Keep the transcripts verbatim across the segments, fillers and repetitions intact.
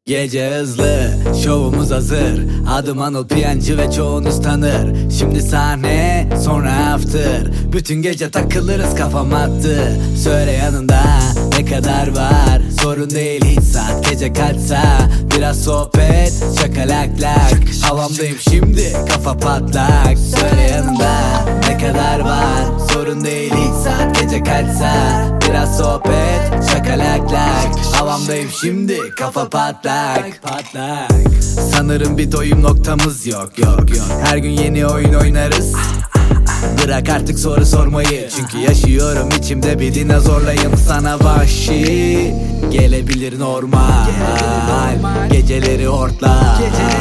Gece hızlı, şovumuz hazır. Adım Anıl Piyancı ve çoğunuz tanır. Şimdi sahne, sonra after. Bütün gece takılırız, kafam attı. Söyle yanında ne kadar var? Sorun değil hiç, saat gece kaçsa. Biraz sohbet, şakalaklar. Havamdayım şimdi, kafa patlak. Söyle yanında ne kadar var? Sorun değil hiç, saat gece kaçsa. Biraz sohbet, şakalaklar. Havamdayım şimdi, kafa patlak. Patlak. Sanırım bir doyum noktamız yok yok yok. Her gün yeni oyun oynarız. Bırak artık soru sormayı, çünkü yaşıyorum içimde bir dinozorlayım. Sana vahşi gelebilir normal. Geceleri hortlar,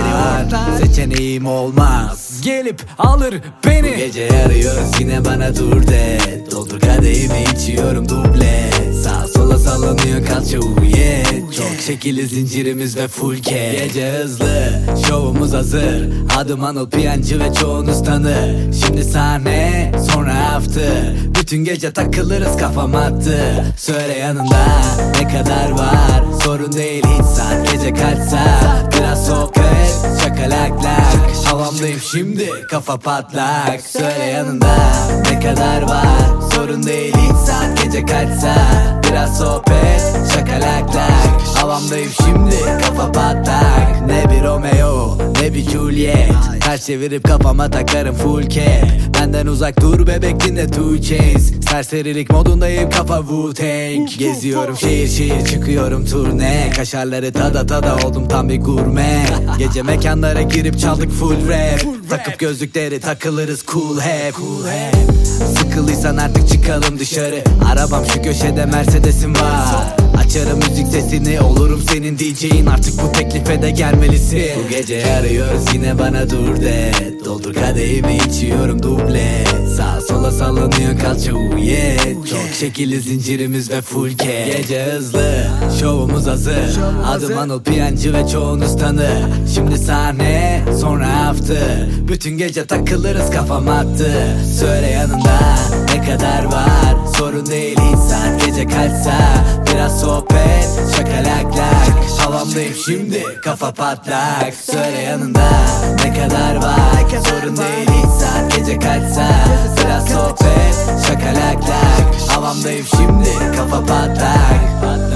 seçeneğim olmaz. Gelip alır beni. Bu gece arıyoruz yine bana dur de. Doldur kadehimi içiyorum duble. Sağa sola sallanıyor kalça uye. Çok şekilli zincirimiz ve full cash. Gece hızlı, şovumuz hazır. Adım Anıl Piyancı ve çoğunuz tanır. Şimdi sahne, sonra after. Bütün gece takılırız, kafam attı. Söyle yanında ne kadar var? Sorun değil hiç, saat gece kaçsa. Biraz sohbet, şakalaklar. Havamdayım şimdi, kafa patlak. Söyle yanında ne kadar var? Sorun değil hiç, saat gece kaçsa. Biraz sohbet, şakalaklar. Havamdayım şimdi, kafa patlak. Ne bir Romeo, ne bir Juliet. Ters çevirip kafama takarım full cap. Benden uzak dur bebek, dinle two chains. Serserilik modundayım, kafa Wu-Tang. Geziyorum şehir şehir, çıkıyorum turne. Kaşarları tada tada oldum tam bir gurme. Gece mekanlara girip çaldık full rap. Takıp gözlükleri takılırız cool hep. Sıkılıysan artık çıkalım dışarı. Arabam şu köşede, Mercedes'im var. Açarım müzik sesini, olurum senin D J'in. Artık bu teklife de gelmelisin. Bu gece arıyoruz yine bana dur de. Doldur kadehimi içiyorum duble. Sağa sola sallanıyor kalça uye. Çok şekilli zincirimiz ve full cash. Gece hızlı, şovumuz hazır. Adım Anıl Piyancı ve çoğunuz tanır. Şimdi sahne, sonra after. Bütün gece takılırız, kafam attı. Söyle yanında ne kadar var? Sorun değil hiç, saat gece kaçsa. Biraz sohbet, şakalaklar. Havamdayım şimdi, kafa patlak. Söyle yanında ne kadar var? Sorun değil hiç, saat gece kaçsa. Biraz sohbet, şakalaklar. Havamdayım şimdi, kafa patlak.